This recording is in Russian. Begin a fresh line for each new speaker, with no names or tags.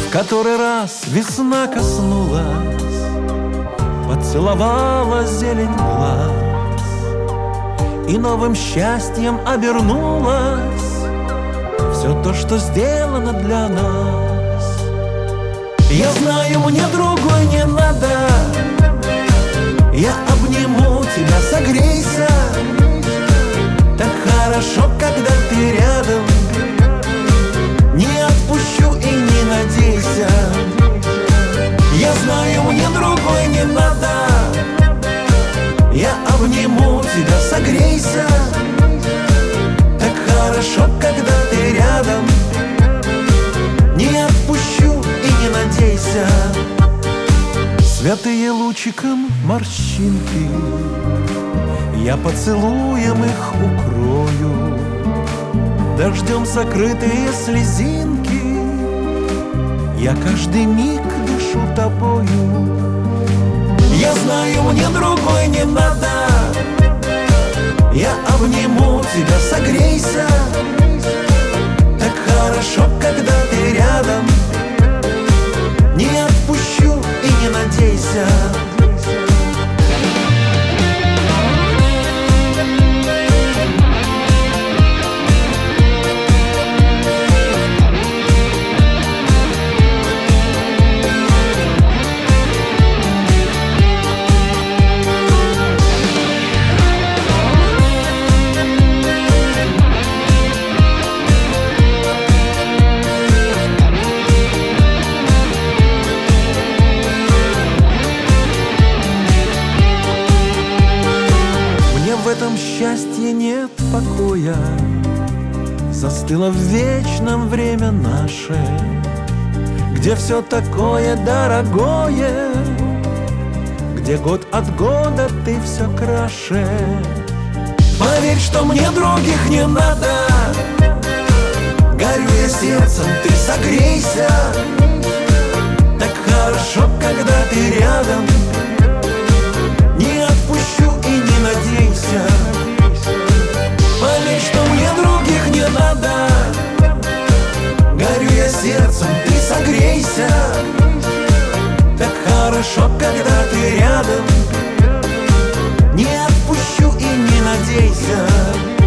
В который раз весна коснулась, поцеловала зелень глаз и новым счастьем обернулась все то, что сделано для нас. Я знаю, мне другой не надо, я обниму тебя, согрейся. Так хорошо, когда ты рядом, не отпущу и не надейся. Я знаю, мне другой не надо, я обниму тебя, согрейся. Так хорошо, когда ты рядом, не отпущу и не надейся. Святые лучиком морщинки, я поцелуем их укрою, дождем сокрытые слезинки, я каждый миг дышу тобою. Я знаю, мне другой не надо, я обниму тебя, согрейся. Так хорошо, когда ты рядом, не отпущу и не надейся. В этом счастье нет покоя, застыло в вечном время наше, где все такое дорогое, где год от года ты все краше. Поверь, что мне других не надо, горю я сердцем, ты согрейся. Так хорошо, когда ты рядом, не отпущу и не надейся. Поверь, что мне других не надо, горю я сердцем, ты согрейся. Так хорошо, когда ты рядом, не отпущу и не надейся.